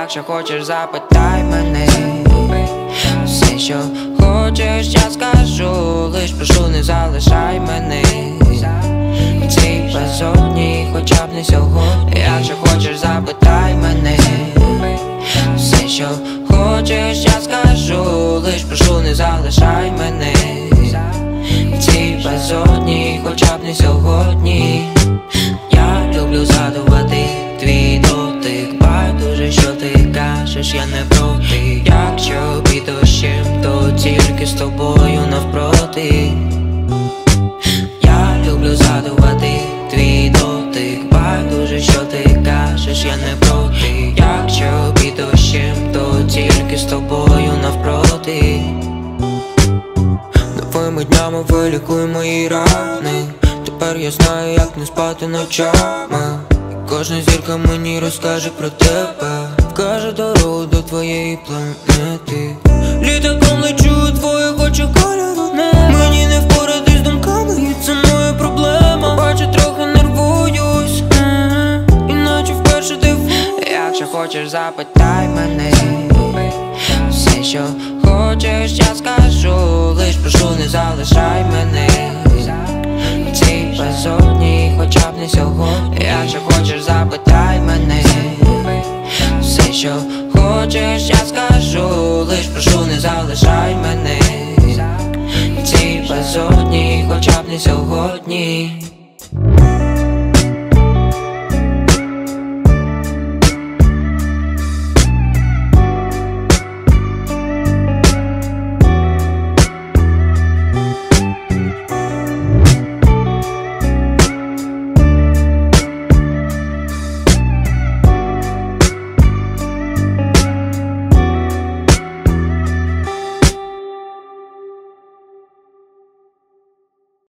Якщо хочеш, запитай мене. Все, що хочеш, я скажу. Лиш прошу, не залишай мене в цій безодні, хоча б не сьогодні. Якщо хочеш, запитай мене. Все, що хочеш, я скажу. Лиш прошу, не залишай мене в цій безодні, хоча б не сьогодні. Я люблю задувати твій дотик. Байдуже, що ти кажеш, я не проти. Якщо під дощем, то тільки з тобою навпроти. Я люблю задувати твій дотик. Байдуже, що ти кажеш, я не проти. Якщо під дощем, то тільки з тобою навпроти. Новими днями вилікуй мої рани. Тепер я знаю, як не спати ночами. І кожна зірка мені розкаже про тебе, вкаже дорогу до твоєї планети. Літаком лечу, твоїх очах кольору неба. Мені не впоратись з думками, і це моя проблема. Бачу, трохи нервуюсь, іначе вперше дивуюсь. Якщо хочеш, запитай мене. Все, що хочеш, я скажу. Лиш прошу, не залишай мене в цій безодні, хоча б не сьогодні. Якщо хочеш, запитай мене. Все, що хочеш, я скажу. Лиш прошу, не залишай мене в цій безодні, хоча б не сьогодні.